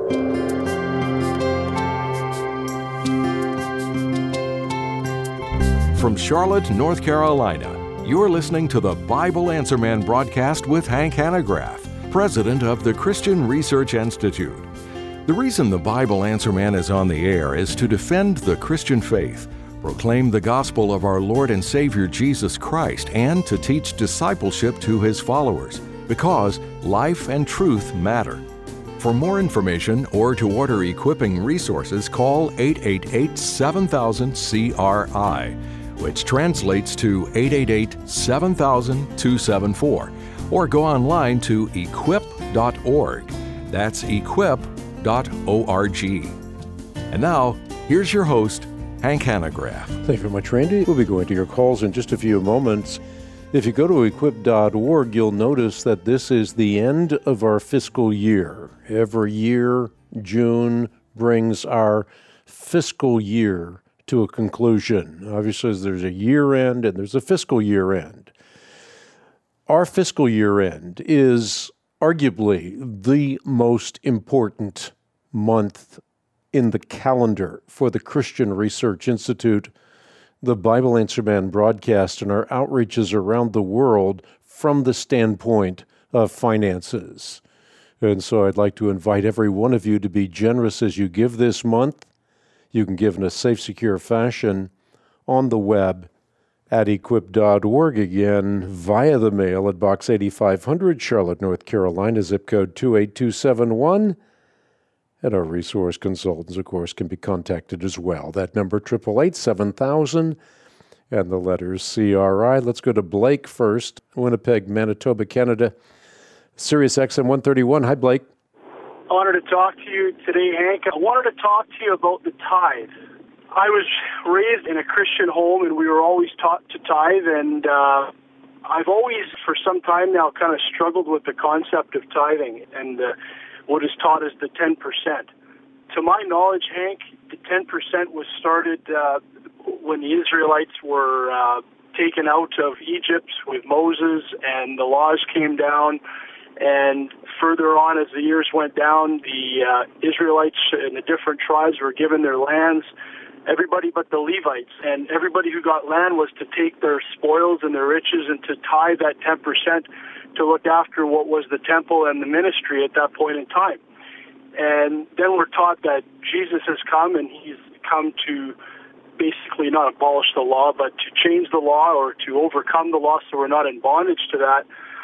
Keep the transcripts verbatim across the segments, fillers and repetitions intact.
From Charlotte, North Carolina, you're listening to the Bible Answer Man broadcast with Hank Hanegraaff, president of the Christian Research Institute. The reason the Bible Answer Man is on the air is to defend the Christian faith, proclaim the gospel of our Lord and Savior Jesus Christ, and to teach discipleship to His followers, because life and truth matter. For more information or to order equipping resources, call eight eight eight, seven thousand, C R I, which translates to eight eight eight, seven thousand, two seven four, or go online to equip dot org. That's equip dot org. And now, here's your host, Hank Hanegraaff. Thank you very much, Randy. We'll be going to your calls in just a few moments. If you go to equip dot org, you'll notice that this is the end of our fiscal year. Every year, June brings our fiscal year to a conclusion. Obviously, there's a year end and there's a fiscal year end. Our fiscal year end is arguably the most important month in the calendar for the Christian Research Institute, the Bible Answer Man broadcast, and our outreaches around the world from the standpoint of finances. And so I'd like to invite every one of you to be generous as you give this month. You can give in a safe, secure fashion on the web at equip dot org, again, via the mail at Box eighty-five hundred, Charlotte, North Carolina, zip code two eight two seven one. And our resource consultants, of course, can be contacted as well. That number, eight eight eight, seven thousand, and the letters C R I. Let's go to Blake first, Winnipeg, Manitoba, Canada. Sirius X M one thirty-one. Hi, Blake. Honored to talk to you today, Hank. I wanted to talk to you about the tithe. I was raised in a Christian home, and we were always taught to tithe, and uh, I've always, for some time now, kind of struggled with the concept of tithing, and uh, what is taught as the ten percent. To my knowledge, Hank, the ten percent was started uh, when the Israelites were uh, taken out of Egypt with Moses, and the laws came down. And further on, as the years went down, the uh, Israelites and the different tribes were given their lands, everybody but the Levites. And everybody who got land was to take their spoils and their riches and to tithe that ten percent to look after what was the temple and the ministry at that point in time. And then we're taught that Jesus has come, and He's come to basically not abolish the law, but to change the law or to overcome the law so we're not in bondage to that.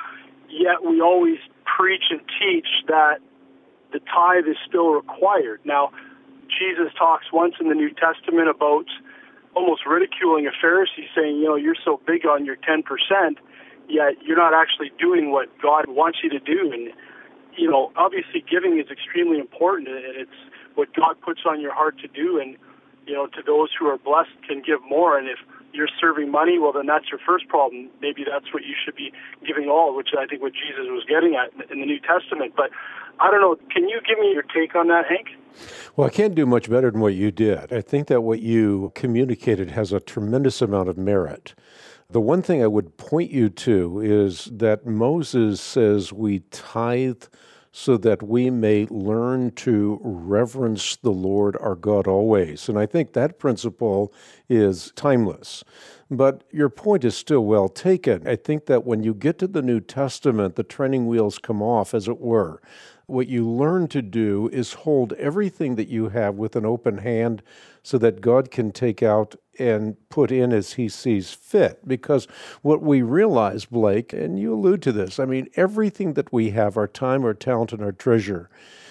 Yet we always preach and teach that the tithe is still required. Now, Jesus talks once in the New Testament about almost ridiculing a Pharisee, saying, you know, you're so big on your ten percent, yet you're not actually doing what God wants you to do. And, you know, obviously giving is extremely important, and it's what God puts on your heart to do. And, you know, to those who are blessed can give more. And if you're serving money, well, then that's your first problem. Maybe that's what you should be giving all, which I think what Jesus was getting at in the New Testament. But I don't know. Can you give me your take on that, Hank? Well, I can't do much better than what you did. I think that what you communicated has a tremendous amount of merit. The one thing I would point you to is that Moses says we tithe so that we may learn to reverence the Lord our God always. And I think that principle is timeless. But your point is still well taken. I think that when you get to the New Testament, the training wheels come off, as it were. What you learn to do is hold everything that you have with an open hand so that God can take out and put in as He sees fit. Because what we realize, Blake, and you allude to this, I mean, everything that we have, our time, our talent, and our treasure,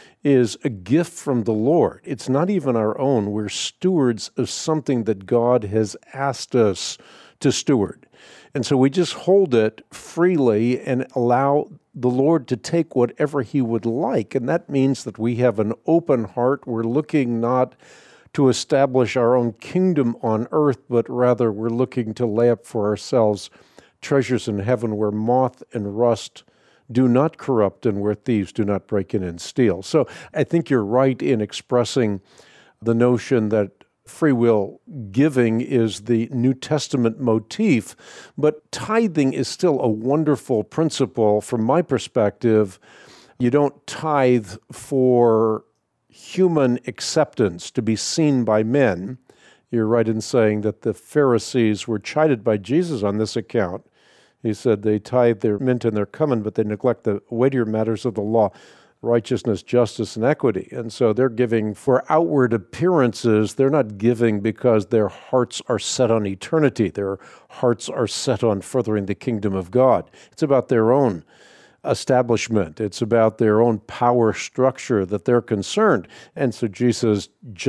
is a gift from the Lord. It's not even our own. We're stewards of something that God has asked us to steward. And so we just hold it freely and allow the Lord to take whatever He would like. And that means that we have an open heart. We're looking not to establish our own kingdom on earth, but rather we're looking to lay up for ourselves treasures in heaven where moth and rust do not corrupt and where thieves do not break in and steal. So I think you're right in expressing the notion that free will giving is the New Testament motif, but tithing is still a wonderful principle from my perspective. You don't tithe for human acceptance, to be seen by men. You're right in saying that the Pharisees were chided by Jesus on this account. He said they tithe their mint and their cumin, but they neglect the weightier matters of the law, righteousness, justice, and equity. And so they're giving for outward appearances. They're not giving because their hearts are set on eternity. Their hearts are set on furthering the kingdom of God. It's about their own establishment. It's about their own power structure that they're concerned. And so Jesus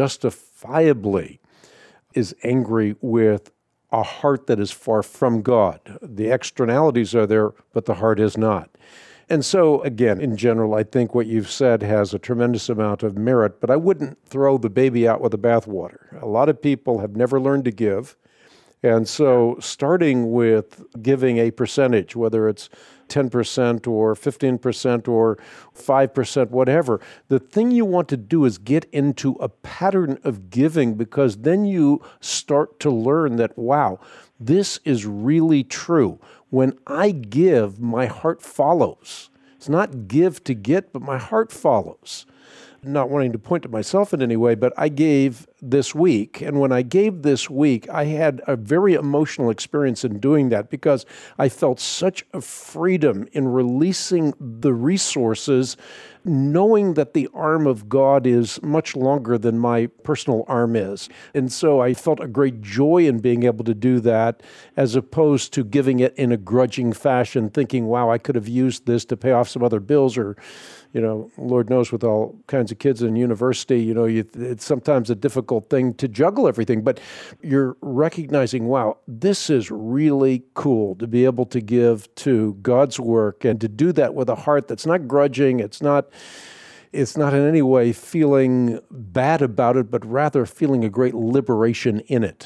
justifiably is angry with a heart that is far from God. The externalities are there, but the heart is not. And so, again, in general, I think what you've said has a tremendous amount of merit, but I wouldn't throw the baby out with the bathwater. A lot of people have never learned to give. And so starting with giving a percentage, whether it's ten percent or fifteen percent or five percent, whatever, the thing you want to do is get into a pattern of giving, because then you start to learn that, wow, this is really true. When I give, my heart follows. It's not give to get, but my heart follows. Not wanting to point to myself in any way, but I gave this week. And when I gave this week, I had a very emotional experience in doing that, because I felt such a freedom in releasing the resources, knowing that the arm of God is much longer than my personal arm is. And so I felt a great joy in being able to do that, as opposed to giving it in a grudging fashion, thinking, wow, I could have used this to pay off some other bills, or you know, Lord knows, with all kinds of kids in university, you know, you, it's sometimes a difficult thing to juggle everything, but you're recognizing, wow, this is really cool to be able to give to God's work, and to do that with a heart that's not grudging. It's not, it's not in any way feeling bad about it, but rather feeling a great liberation in it.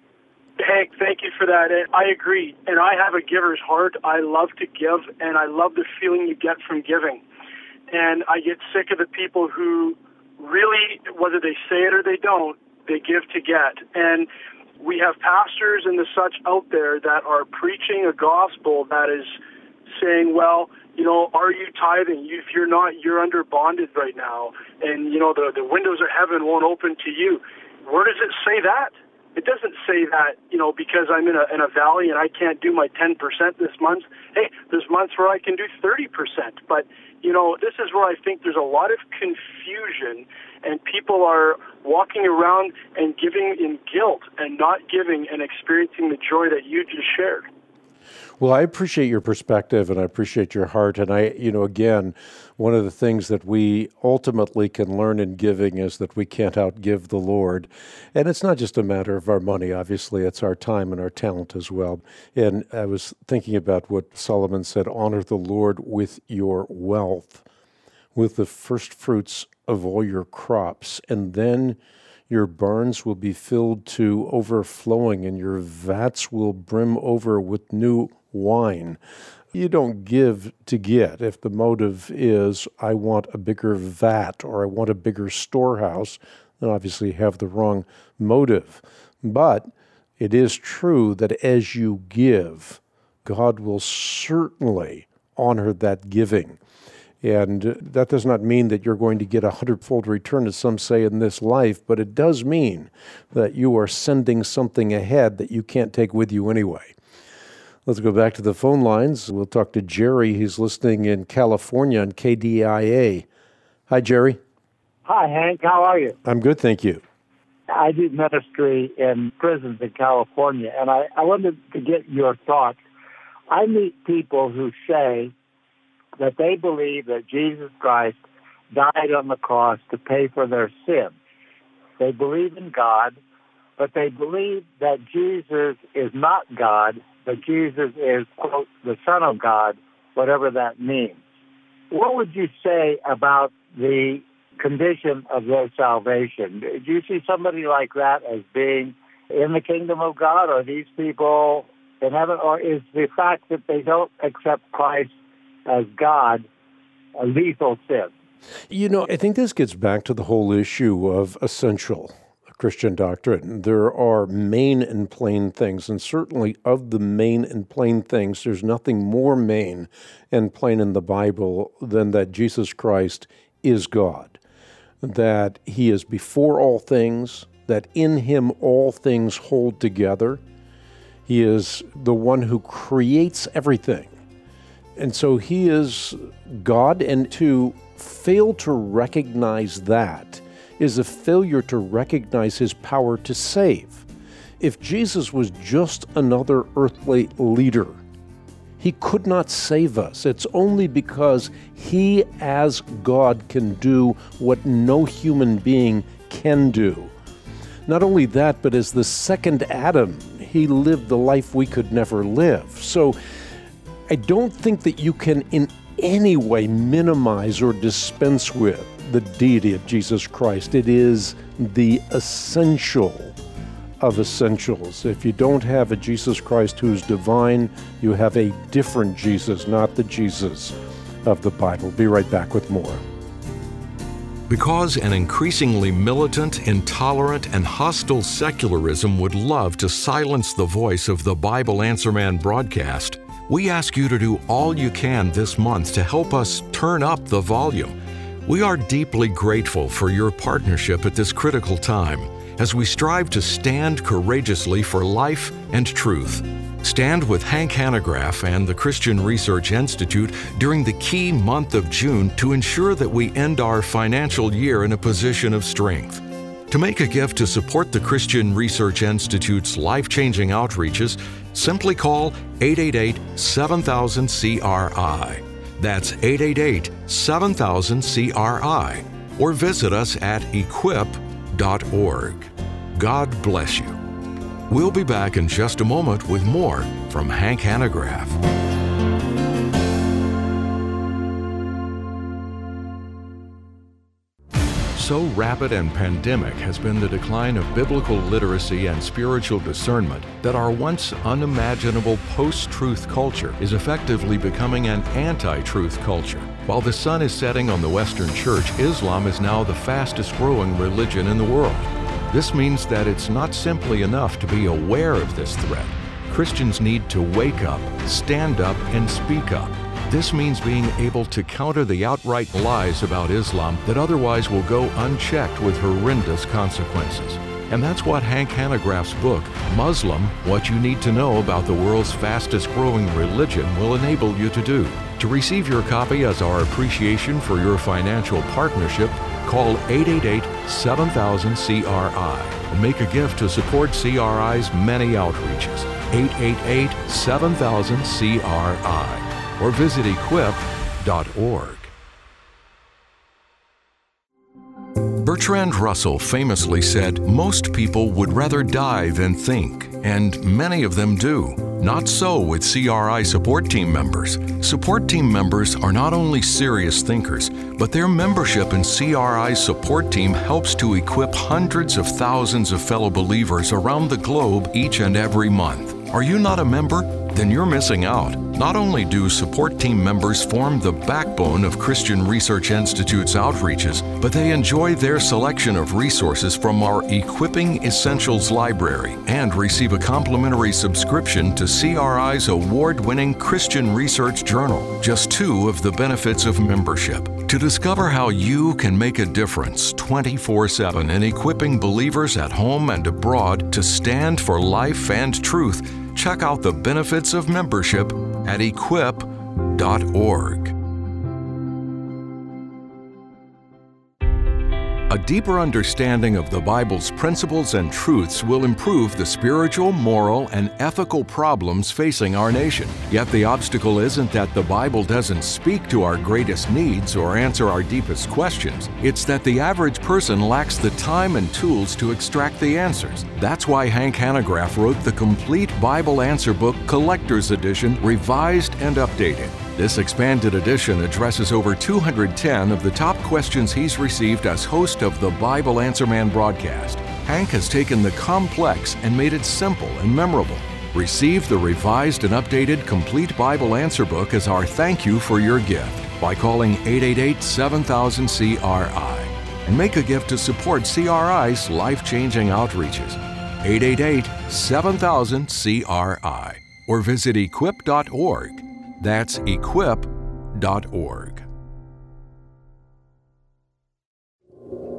Hank, thank you for that. And I agree. And I have a giver's heart. I love to give, and I love the feeling you get from giving. And I get sick of the people who really, whether they say it or they don't, they give to get. And we have pastors and the such out there that are preaching a gospel that is saying, well, you know, are you tithing? If you're not, you're under bondage right now. And, you know, the, the windows of heaven won't open to you. Where does it say that? It doesn't say that, you know, because I'm in a in a valley and I can't do my ten percent this month. Hey, there's months where I can do thirty percent. But, you know, this is where I think there's a lot of confusion, and people are walking around and giving in guilt and not giving and experiencing the joy that you just shared. Well, I appreciate your perspective, and I appreciate your heart. And I, you know, again, one of the things that we ultimately can learn in giving is that we can't outgive the Lord. And it's not just a matter of our money. Obviously, it's our time and our talent as well. And I was thinking about what Solomon said, honor the Lord with your wealth, with the first fruits of all your crops, and then your barns will be filled to overflowing, and your vats will brim over with new wine. You don't give to get. If the motive is, I want a bigger vat or I want a bigger storehouse, then obviously you have the wrong motive. But it is true that as you give, God will certainly honor that giving. And that does not mean that you're going to get a hundredfold return, as some say, in this life, but it does mean that you are sending something ahead that you can't take with you anyway. Let's go back to the phone lines. We'll talk to Jerry. He's listening in California on K D I A. Hi, Jerry. Hi, Hank. How are you? I'm good, thank you. I do ministry in prisons in California, and I, I wanted to get your thoughts. I meet people who say that they believe that Jesus Christ died on the cross to pay for their sins. They believe in God, but they believe that Jesus is not God, but Jesus is, quote, the Son of God, whatever that means. What would you say about the condition of their salvation? Do you see somebody like that as being in the kingdom of God? Are these people in heaven? Or is the fact that they don't accept Christ as God a lethal sin? You know, I think this gets back to the whole issue of essential Christian doctrine. There are main and plain things, and certainly of the main and plain things, there's nothing more main and plain in the Bible than that Jesus Christ is God. that he is before all things, that in him all things hold together. He is the one who creates everything. And so he is God, and to fail to recognize that is a failure to recognize his power to save. If Jesus was just another earthly leader, he could not save us. It's only because he, as God, can do what no human being can do. Not only that, but as the second Adam, he lived the life we could never live. So I don't think that you can in any way minimize or dispense with the deity of Jesus Christ. It is the essential of essentials. If you don't have a Jesus Christ who's divine, you have a different Jesus, not the Jesus of the Bible. Be right back with more. Because an increasingly militant, intolerant, and hostile secularism would love to silence the voice of the Bible Answer Man broadcast, we ask you to do all you can this month to help us turn up the volume. We are deeply grateful for your partnership at this critical time as we strive to stand courageously for life and truth. Stand with Hank Hanegraaff and the Christian Research Institute during the key month of June to ensure that we end our financial year in a position of strength. To make a gift to support the Christian Research Institute's life-changing outreaches, simply call eight eight eight, seven thousand, C R I. That's eight eight eight, seven thousand, C R I. Or visit us at equip dot org. God bless you. We'll be back in just a moment with more from Hank Hanegraaff. So rapid and pandemic has been the decline of biblical literacy and spiritual discernment that our once unimaginable post-truth culture is effectively becoming an anti-truth culture. While the sun is setting on the Western Church, Islam is now the fastest growing religion in the world. This means that it's not simply enough to be aware of this threat. Christians need to wake up, stand up, and speak up. This means being able to counter the outright lies about Islam that otherwise will go unchecked with horrendous consequences. And that's what Hank Hanegraaff's book, Muslim: What You Need to Know About the World's Fastest Growing Religion, will enable you to do. To receive your copy as our appreciation for your financial partnership, call eight eight eight, seven thousand, C R I and make a gift to support C R I's many outreaches. eight eight eight, seven thousand, C R I. Or visit equip dot org. Bertrand Russell famously said, "Most people would rather die than think," and many of them do. Not so with C R I support team members. Support team members are not only serious thinkers, but their membership in C R I's support team helps to equip hundreds of thousands of fellow believers around the globe each and every month. Are you not a member? Then you're missing out. Not only do support team members form the backbone of Christian Research Institute's outreaches, but they enjoy their selection of resources from our Equipping Essentials library and receive a complimentary subscription to C R I's award-winning Christian Research Journal, just two of the benefits of membership. To discover how you can make a difference twenty-four seven in equipping believers at home and abroad to stand for life and truth, check out the benefits of membership at equip dot org. A deeper understanding of the Bible's principles and truths will improve the spiritual, moral, and ethical problems facing our nation. Yet the obstacle isn't that the Bible doesn't speak to our greatest needs or answer our deepest questions. It's that the average person lacks the time and tools to extract the answers. That's why Hank Hanegraaff wrote the complete Bible Answer Book Collector's Edition, revised and updated. This expanded edition addresses over two hundred ten of the top questions he's received as host of the Bible Answer Man broadcast. Hank has taken the complex and made it simple and memorable. Receive the revised and updated Complete Bible Answer Book as our thank you for your gift by calling eight eight eight, seven thousand, C R I and make a gift to support C R I's life-changing outreaches. eight eight eight, seven thousand, C R I or visit equip dot org. That's equip dot org.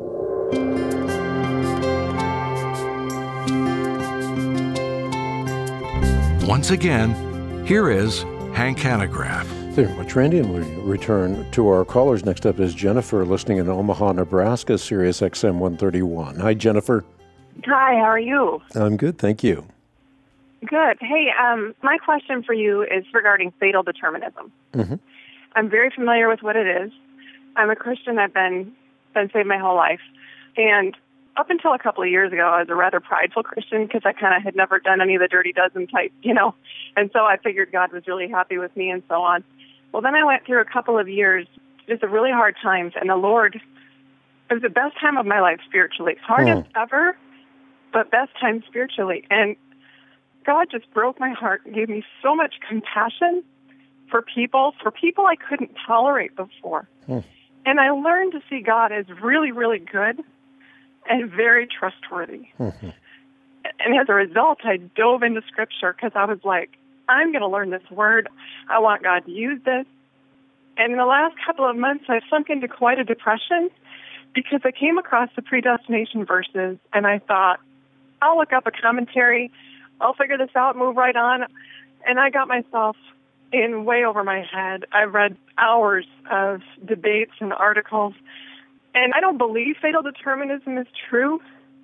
Once again, here is Hank Hanegraaff. Thank you very much, Randy, and we return to our callers. Next up is Jennifer, listening in Omaha, Nebraska, Sirius X M one thirty-one. Hi, Jennifer. Hi, how are you? I'm good, thank you. Good. Hey, um, my question for you is regarding fatal determinism. Mm-hmm. I'm very familiar with what it is. I'm a Christian. I've been been saved my whole life. And up until a couple of years ago, I was a rather prideful Christian because I kind of had never done any of the dirty dozen type, you know. And so I figured God was really happy with me and so on. Well, then I went through a couple of years, just a really hard times, and the Lord, it was the best time of my life spiritually. Hardest oh. ever, but best time spiritually. And God just broke my heart and gave me so much compassion for people, for people I couldn't tolerate before. Hmm. And I learned to see God as really, really good and very trustworthy. Mm-hmm. And as a result, I dove into Scripture because I was like, I'm going to learn this word. I want God to use this. And in the last couple of months, I sunk into quite a depression because I came across the predestination verses, and I thought, I'll look up a commentary. I'll figure this out, move right on. And I got myself in way over my head. I read hours of debates and articles. And I don't believe fatal determinism is true.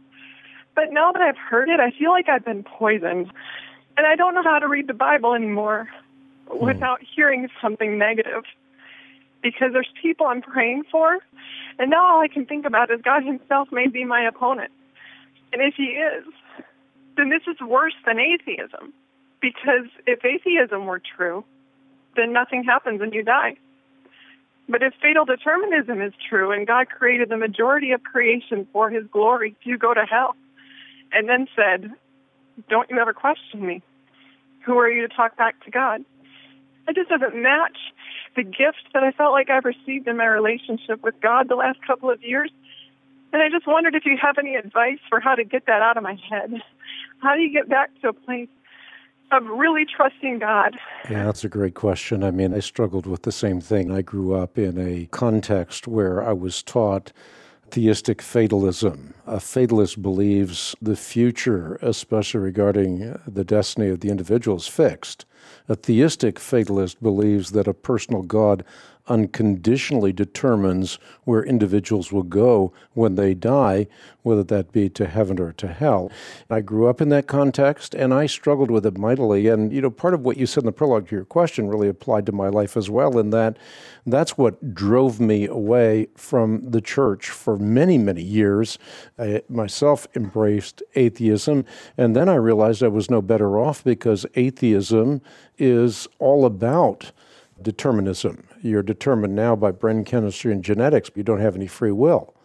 But now that I've heard it, I feel like I've been poisoned. And I don't know how to read the Bible anymore hmm. without hearing something negative. Because there's people I'm praying for, and now all I can think about is God himself may be my opponent. And if he is, then this is worse than atheism. Because if atheism were true, then nothing happens and you die. But if fatal determinism is true and God created the majority of creation for his glory, you go to hell. And then said, don't you ever question me. Who are you to talk back to God? It just doesn't match the gift that I felt like I've received in my relationship with God the last couple of years. And I just wondered if you have any advice for how to get that out of my head. How do you get back to a place of really trusting God? Yeah, that's a great question. I mean, I struggled with the same thing. I grew up in a context where I was taught theistic fatalism. A fatalist believes the future, especially regarding the destiny of the individual, is fixed. A theistic fatalist believes that a personal God unconditionally determines where individuals will go when they die, whether that be to heaven or to hell. I grew up in that context, and I struggled with it mightily. And, you know, part of what you said in the prologue to your question really applied to my life as well, in that that's what drove me away from the church for many, many years. I myself embraced atheism, and then I realized I was no better off because atheism is all about determinism. You're determined now by brain chemistry and genetics, but you don't have any free will.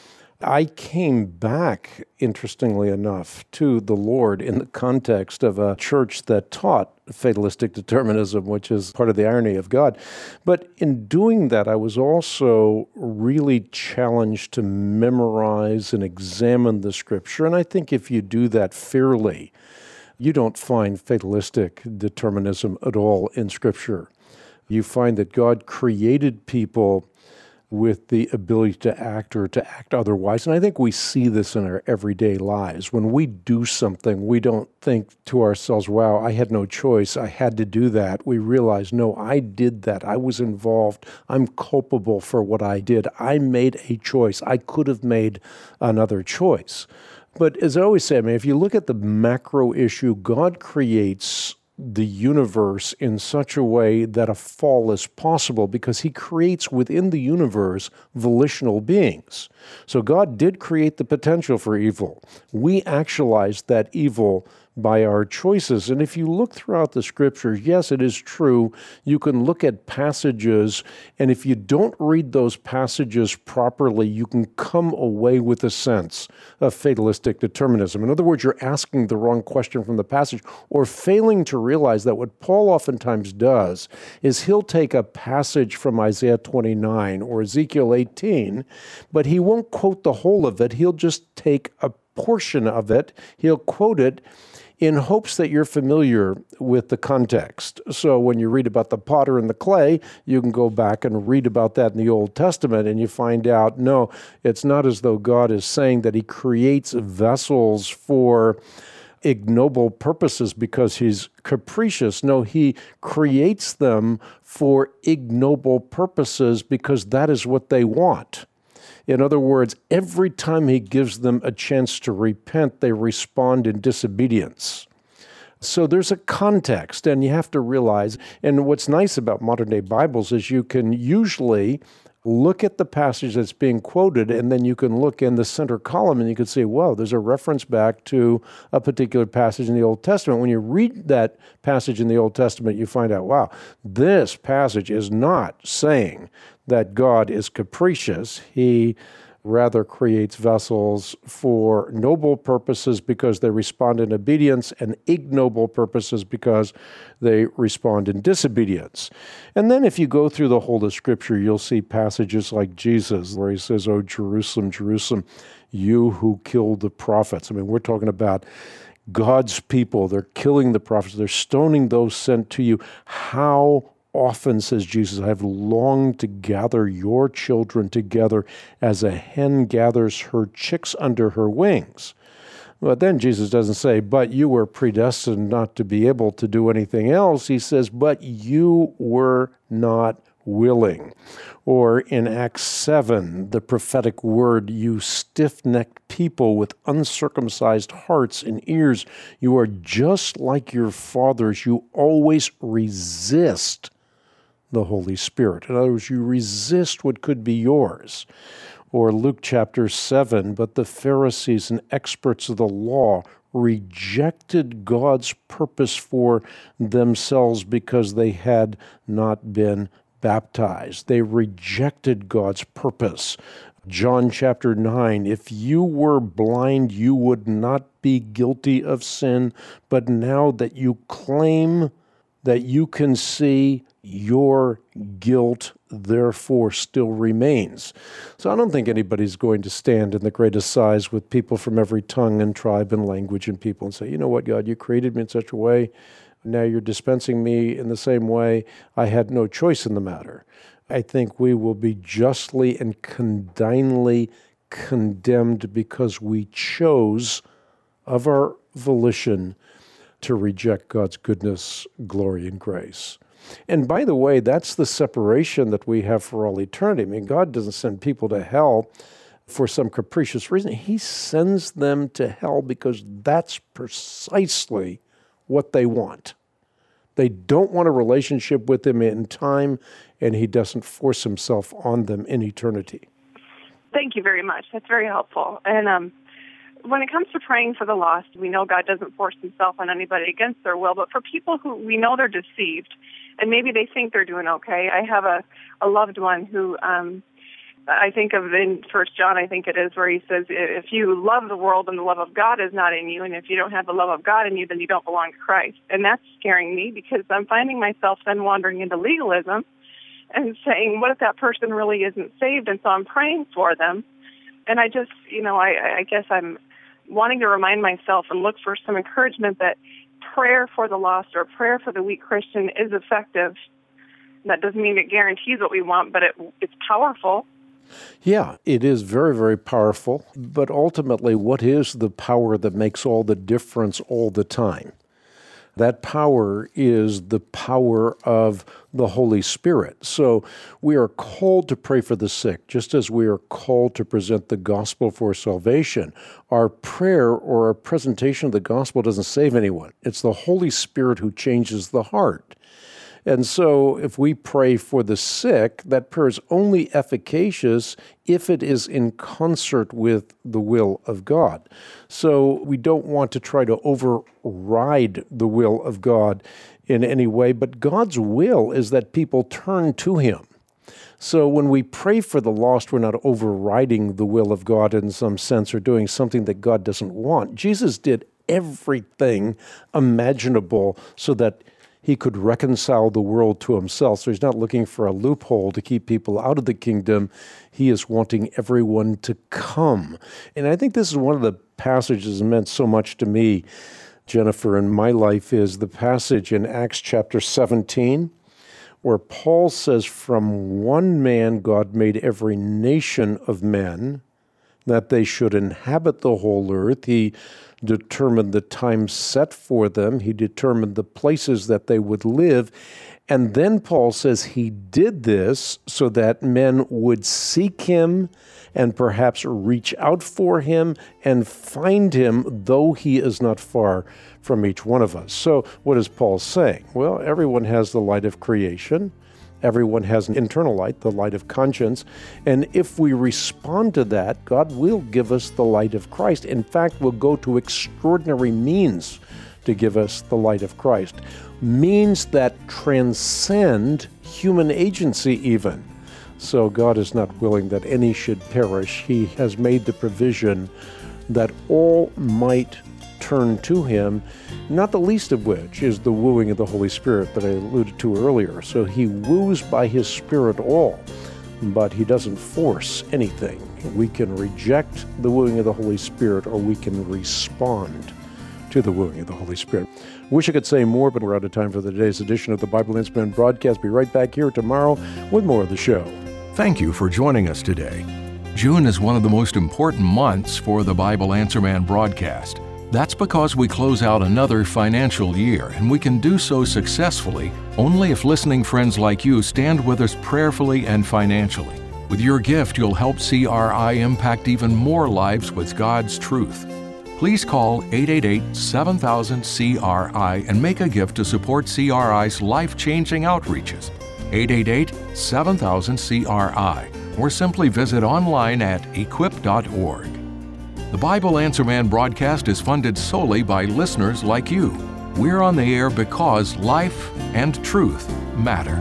I came back, interestingly enough, to the Lord in the context of a church that taught fatalistic determinism, which is part of the irony of God. But in doing that, I was also really challenged to memorize and examine the Scripture. And I think if you do that fairly, you don't find fatalistic determinism at all in Scripture. You find that God created people with the ability to act or to act otherwise. And I think we see this in our everyday lives. When we do something, we don't think to ourselves, wow, I had no choice. I had to do that. We realize, no, I did that. I was involved. I'm culpable for what I did. I made a choice. I could have made another choice. But as I always say, I mean, if you look at the macro issue, God creates the universe in such a way that a fall is possible because he creates within the universe volitional beings. So God did create the potential for evil. We actualized that evil by our choices. And if you look throughout the Scriptures, yes, it is true, you can look at passages, and if you don't read those passages properly, you can come away with a sense of fatalistic determinism. In other words, you're asking the wrong question from the passage, or failing to realize that what Paul oftentimes does is he'll take a passage from Isaiah twenty-nine or Ezekiel eighteen, but he won't quote the whole of it. He'll just take a portion of it, he'll quote it in hopes that you're familiar with the context. So when you read about the potter and the clay, you can go back and read about that in the Old Testament, and you find out, no, it's not as though God is saying that he creates vessels for ignoble purposes because he's capricious. No, he creates them for ignoble purposes because that is what they want. In other words, every time he gives them a chance to repent, they respond in disobedience. So there's a context, and you have to realize, and what's nice about modern-day Bibles is you can usually look at the passage that's being quoted, and then you can look in the center column, and you can say, whoa, there's a reference back to a particular passage in the Old Testament. When you read that passage in the Old Testament, you find out, wow, this passage is not saying that God is capricious. He rather creates vessels for noble purposes because they respond in obedience, and ignoble purposes because they respond in disobedience. And then if you go through the whole of Scripture, you'll see passages like Jesus, where he says, "Oh, Jerusalem, Jerusalem, you who killed the prophets." I mean, we're talking about God's people. They're killing the prophets. They're stoning those sent to you. How often, says Jesus, I have longed to gather your children together as a hen gathers her chicks under her wings. But then Jesus doesn't say, but you were predestined not to be able to do anything else. He says, but you were not willing. Or in Acts seven, the prophetic word, you stiff-necked people with uncircumcised hearts and ears, you are just like your fathers. You always resist the Holy Spirit. In other words, you resist what could be yours. Or Luke chapter seven, but the Pharisees and experts of the law rejected God's purpose for themselves because they had not been baptized. They rejected God's purpose. John chapter nine, if you were blind, you would not be guilty of sin, but now that you claim that you can see, your guilt, therefore, still remains. So I don't think anybody's going to stand in the greatest size with people from every tongue and tribe and language and people and say, you know what, God, you created me in such a way. Now you're dispensing me in the same way. I had no choice in the matter. I think we will be justly and condignly condemned because we chose of our volition to reject God's goodness, glory, and grace. And by the way, that's the separation that we have for all eternity. I mean, God doesn't send people to hell for some capricious reason. He sends them to hell because that's precisely what they want. They don't want a relationship with him in time, and he doesn't force himself on them in eternity. Thank you very much. That's very helpful. And um, when it comes to praying for the lost, we know God doesn't force himself on anybody against their will, but for people who we know they're deceived, and maybe they think they're doing okay. I have a, a loved one who um, I think of in First John, I think it is, where he says, if you love the world and the love of God is not in you, and if you don't have the love of God in you, then you don't belong to Christ. And that's scaring me because I'm finding myself then wandering into legalism and saying, what if that person really isn't saved? And so I'm praying for them. And I just, you know, I, I guess I'm wanting to remind myself and look for some encouragement that prayer for the lost or prayer for the weak Christian is effective. That doesn't mean it guarantees what we want, but it, it's powerful. Yeah, it is very, very powerful. But ultimately, what is the power that makes all the difference all the time? That power is the power of the Holy Spirit. So we are called to pray for the sick, just as we are called to present the gospel for salvation. Our prayer or our presentation of the gospel doesn't save anyone. It's the Holy Spirit who changes the heart. And so if we pray for the sick, that prayer is only efficacious if it is in concert with the will of God. So we don't want to try to override the will of God in any way, but God's will is that people turn to him. So when we pray for the lost, we're not overriding the will of God in some sense or doing something that God doesn't want. Jesus did everything imaginable so that he could reconcile the world to himself. So he's not looking for a loophole to keep people out of the kingdom. He is wanting everyone to come. And I think this is one of the passages that meant so much to me Jennifer, in my life is the passage in Acts chapter seventeen, where Paul says, from one man God made every nation of men, that they should inhabit the whole earth. He determined the time set for them. He determined the places that they would live. And then Paul says he did this so that men would seek him and perhaps reach out for him and find him, though he is not far from each one of us. So what is Paul saying? Well, everyone has the light of creation. Everyone has an internal light, the light of conscience. And if we respond to that, God will give us the light of Christ. In fact, we'll go to extraordinary means to give us the light of Christ. Means that transcend human agency even. So God is not willing that any should perish. He has made the provision that all might turn to him, not the least of which is the wooing of the Holy Spirit that I alluded to earlier. So he woos by his Spirit all, but he doesn't force anything. We can reject the wooing of the Holy Spirit, or we can respond to the wooing of the Holy Spirit. Wish I could say more, but we're out of time for today's edition of the Bible Answer Man broadcast. Be right back here tomorrow with more of the show. Thank you for joining us today. June is one of the most important months for the Bible Answer Man broadcast. That's because we close out another financial year, and we can do so successfully only if listening friends like you stand with us prayerfully and financially. With your gift, you'll help C R I impact even more lives with God's truth. Please call eight eight eight, seven thousand, C R I and make a gift to support C R I's life-changing outreaches. eight eight eight, seven thousand, C R I, or simply visit online at equip dot org. The Bible Answer Man broadcast is funded solely by listeners like you. We're on the air because life and truth matter.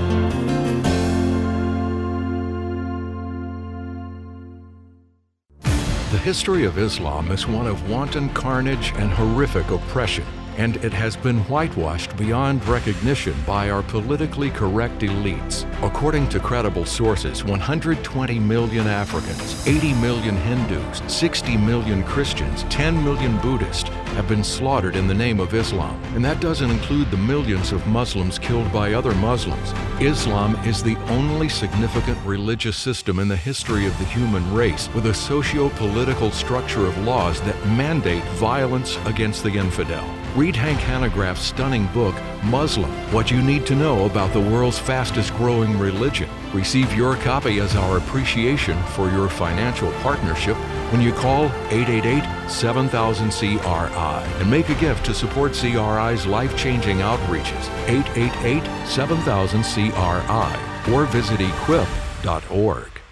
The history of Islam is one of wanton carnage and horrific oppression, and it has been whitewashed beyond recognition by our politically correct elites. According to credible sources, one hundred twenty million Africans, eighty million Hindus, sixty million Christians, ten million Buddhists have been slaughtered in the name of Islam. And that doesn't include the millions of Muslims killed by other Muslims. Islam is the only significant religious system in the history of the human race with a socio-political structure of laws that mandate violence against the infidel. Read Hank Hanegraaff's stunning book, Muslim, What You Need to Know About the World's Fastest Growing Religion. Receive your copy as our appreciation for your financial partnership when you call eight eight eight, seven thousand, C R I and make a gift to support C R I's life-changing outreaches, eight eight eight, seven thousand, C R I, or visit equip dot org.